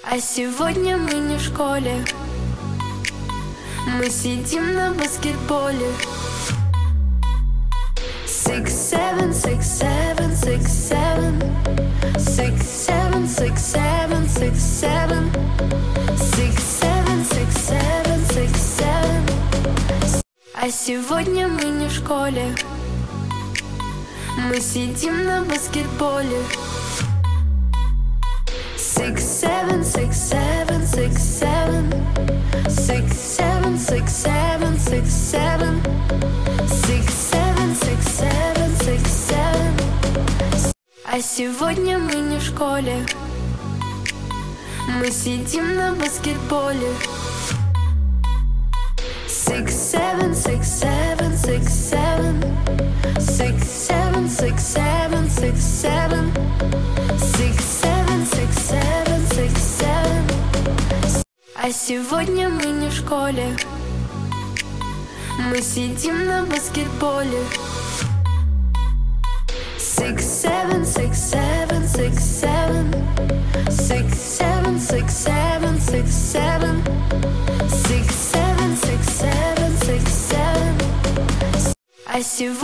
А сегодня мы не в школе, мы сидим на баскетболе. 6, 7, 6, 7, 6, 7 6, 7, 6, 7, 6, 7 6, 7, 6, 7, 6, 7. А сегодня мы не в школе, мы сидим на баскетболе. 6, 7, 6, 7, 6, 7 6, 7, 6, 7, 6, 7 6, 7, 6, 7, 6, 7. А сегодня мы не в школе, мы сидим на баскетболе. 6, 7, 6, 7, 6, 7 6, 7, 6, 7, 6, 7 6, 7, 6, 7, 6, 7. А сегодня мы не в школе, мы сидим на баскетболе. 6, 7, 6, 7, 6, 7 6, 7, 6, 7, 6, 7 6, 7, 6, 7, 6, 7. А сегодня